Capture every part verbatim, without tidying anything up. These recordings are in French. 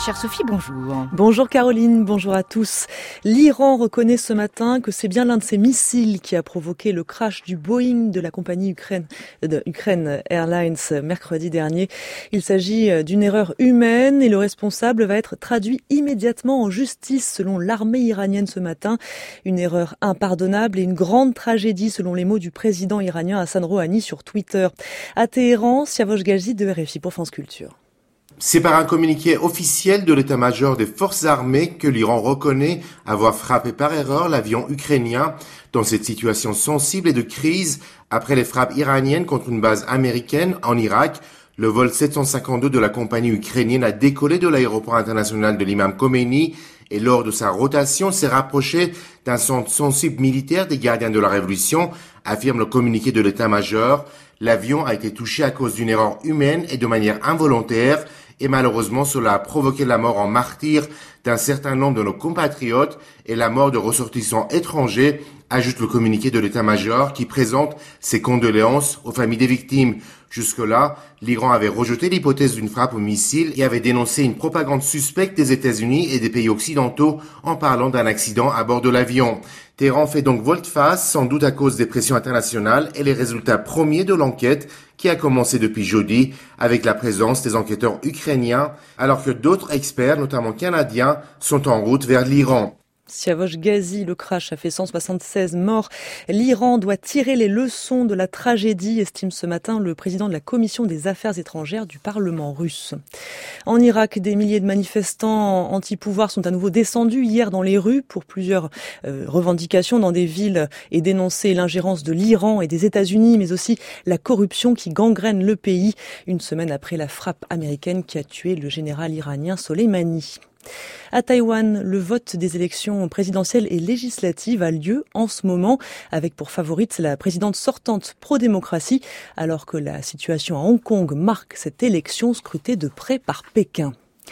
chère Sophie, bonjour. Bonjour Caroline, bonjour à tous. L'Iran reconnaît ce matin que c'est bien l'un de ses missiles qui a provoqué le crash du Boeing de la compagnie Ukraine, de Ukraine Airlines mercredi dernier. Il s'agit d'une erreur humaine et le responsable va être traduit immédiatement en justice selon l'armée iranienne ce matin. Une erreur impardonnable et une grande tragédie selon les mots du président iranien Hassan Rouhani sur Twitter. À Téhéran, Siavosh Ghazi de R F I pour France Culture. C'est par un communiqué officiel de l'état-major des forces armées que l'Iran reconnaît avoir frappé par erreur l'avion ukrainien dans cette situation sensible et de crise après les frappes iraniennes contre une base américaine en Irak. Le vol sept cent cinquante-deux de la compagnie ukrainienne a décollé de l'aéroport international de l'imam Khomeini et lors de sa rotation s'est rapproché d'un centre sensible militaire des gardiens de la révolution, affirme le communiqué de l'état-major. L'avion a été touché à cause d'une erreur humaine et de manière involontaire et malheureusement cela a provoqué la mort en martyr d'un certain nombre de nos compatriotes et la mort de ressortissants étrangers, ajoute le communiqué de l'état-major qui présente ses condoléances aux familles des victimes. Jusque-là, l'Iran avait rejeté l'hypothèse d'une frappe au missile et avait dénoncé une propagande suspecte des États-Unis et des pays occidentaux en parlant d'un accident à bord de l'avion. Téhéran fait donc volte-face, sans doute à cause des pressions internationales et les résultats premiers de l'enquête qui a commencé depuis jeudi avec la présence des enquêteurs ukrainiens, alors que d'autres experts, notamment canadiens, sont en route vers l'Iran. Siavosh Ghazi, le crash a fait cent soixante-seize morts. L'Iran doit tirer les leçons de la tragédie, estime ce matin le président de la Commission des Affaires étrangères du Parlement russe. En Irak, des milliers de manifestants anti-pouvoir sont à nouveau descendus hier dans les rues pour plusieurs euh, revendications dans des villes et dénoncer l'ingérence de l'Iran et des États-Unis, mais aussi la corruption qui gangrène le pays, une semaine après la frappe américaine qui a tué le général iranien Soleimani. À Taïwan, le vote des élections présidentielles et législatives a lieu en ce moment, avec pour favorite la présidente sortante pro-démocratie, alors que la situation à Hong Kong marque cette élection scrutée de près par Pékin.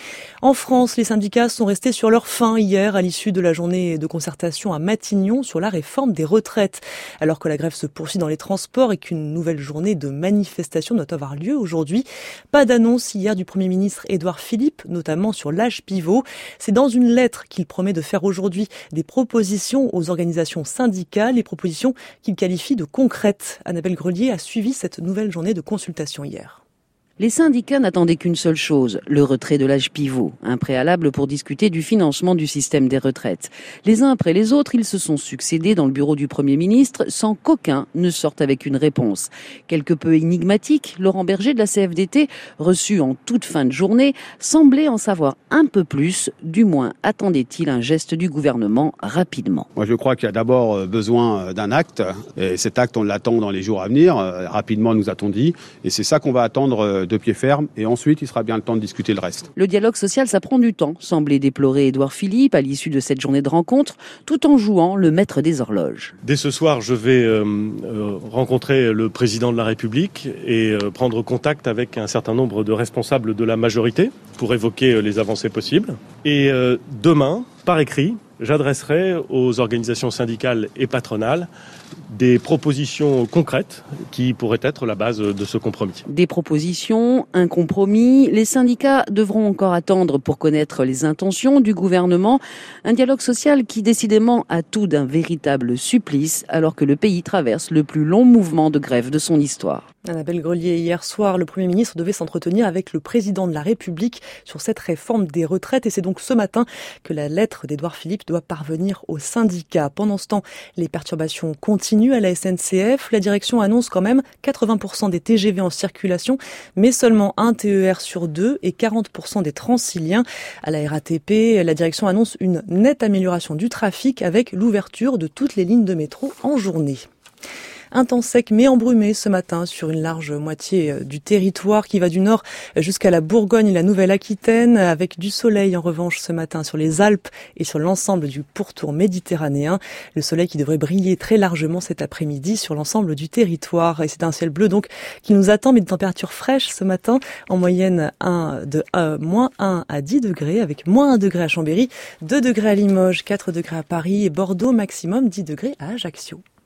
En France, les syndicats sont restés sur leur faim hier à l'issue de la journée de concertation à Matignon sur la réforme des retraites. Alors que la grève se poursuit dans les transports et qu'une nouvelle journée de manifestation doit avoir lieu aujourd'hui, pas d'annonce hier du Premier ministre Édouard Philippe, notamment sur l'âge pivot. C'est dans une lettre qu'il promet de faire aujourd'hui des propositions aux organisations syndicales, les propositions qu'il qualifie de concrètes. Annabelle Grelier a suivi cette nouvelle journée de consultation hier. Les syndicats n'attendaient qu'une seule chose, le retrait de l'âge pivot, un préalable pour discuter du financement du système des retraites. Les uns après les autres, ils se sont succédés dans le bureau du Premier ministre sans qu'aucun ne sorte avec une réponse. Quelque peu énigmatique, Laurent Berger de la C F D T, reçu en toute fin de journée, semblait en savoir un peu plus, du moins attendait-il un geste du gouvernement rapidement. Moi je crois qu'il y a d'abord besoin d'un acte, et cet acte on l'attend dans les jours à venir, rapidement nous a-t-on dit, et c'est ça qu'on va attendre de pied ferme, et ensuite il sera bien le temps de discuter le reste. Le dialogue social, ça prend du temps, semblait déplorer Édouard Philippe à l'issue de cette journée de rencontre, tout en jouant le maître des horloges. Dès ce soir, je vais euh, euh, rencontrer le président de la République et euh, prendre contact avec un certain nombre de responsables de la majorité pour évoquer euh, les avancées possibles. Et euh, demain, par écrit, j'adresserai aux organisations syndicales et patronales des propositions concrètes qui pourraient être la base de ce compromis. Des propositions, un compromis. Les syndicats devront encore attendre pour connaître les intentions du gouvernement. Un dialogue social qui décidément a tout d'un véritable supplice alors que le pays traverse le plus long mouvement de grève de son histoire. Annabelle Grelier, hier soir, le Premier ministre devait s'entretenir avec le président de la République sur cette réforme des retraites et c'est donc ce matin que la lettre d'Édouard Philippe doit parvenir aux syndicats. Pendant ce temps, les perturbations continuent à la S N C F. La direction annonce quand même quatre-vingts pour cent des T G V en circulation, mais seulement un T E R sur deux et quarante pour cent des Transiliens. À la R A T P, la direction annonce une nette amélioration du trafic avec l'ouverture de toutes les lignes de métro en journée. Un temps sec mais embrumé ce matin sur une large moitié du territoire qui va du nord jusqu'à la Bourgogne et la Nouvelle-Aquitaine, avec du soleil en revanche ce matin sur les Alpes et sur l'ensemble du pourtour méditerranéen. Le soleil qui devrait briller très largement cet après-midi sur l'ensemble du territoire. Et c'est un ciel bleu donc qui nous attend, mais de températures fraîches ce matin, en moyenne un, de euh, moins un à dix degrés, avec moins un degré à Chambéry, deux degrés à Limoges, quatre degrés à Paris et Bordeaux, maximum dix degrés à Ajaccio.